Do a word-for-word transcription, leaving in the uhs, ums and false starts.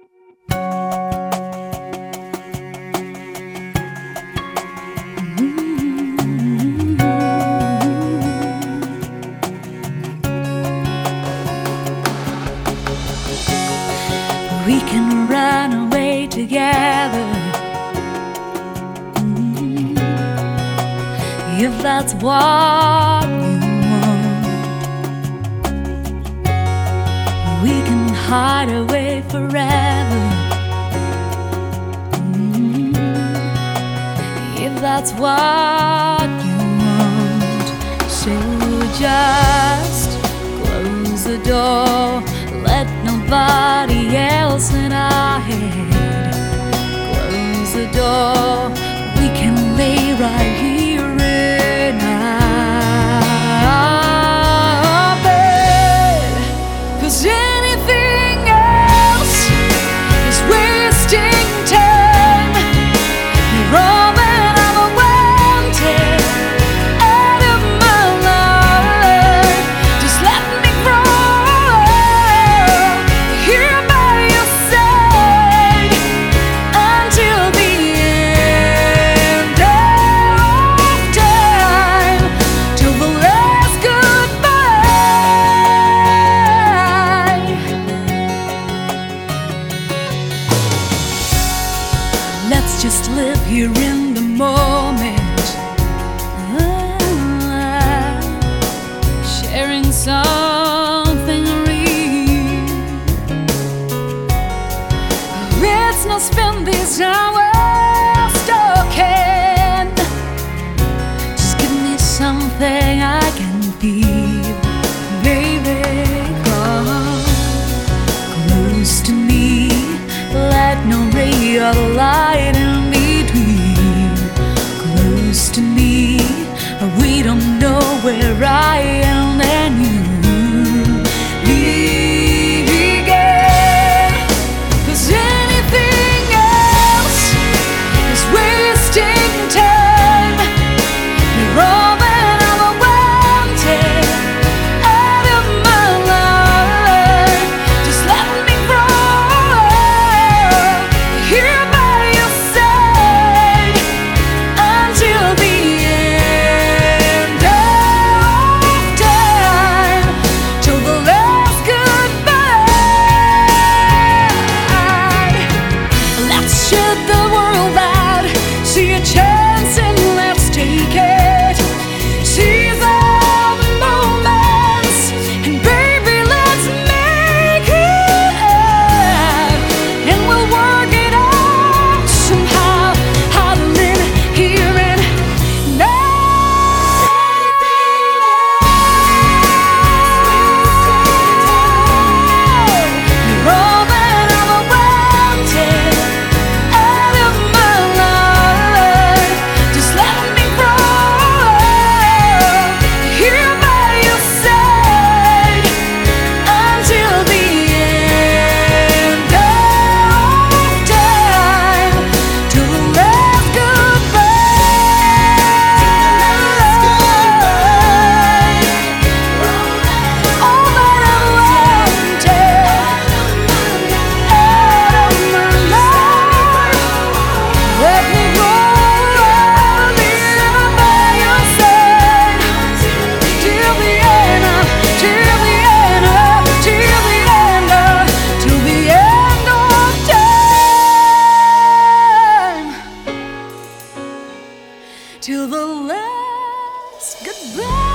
We can run away together, mm, if that's what you want. We can hide away forever, mm, if that's what you want. So just close the door, let nobody else in our head. Close the door, we can lay right here in our bed. 'Cause anything else is wasting time. You're all that I wanted out of my life. Just let me grow here by your side until the end of time, till the last goodbye. Let's just live here in the moment, ah, sharing something real. Let's not spend these hours talking. Just give me something I can feel, baby. Come close to me, let no ray of light in between. Close to me, we don't know where I am and you begin. 'Cause anything else is wasting time. You're all that I wanted out of my life. Just let me grow here by your side until the end of time, till the last goodbye. Let's shut the world out, see a chance and let's take it. Seize all the moments and baby let's make it. And we'll work it out somehow, how to live here and now. You're all that I wanted out of my life. Just let me grow here by your side until the end of time, till the last goodbye. All that I wanted out of my life. Let me go here by your side till the end of, till the end of, till the end of, till the end of time, till the last goodbye.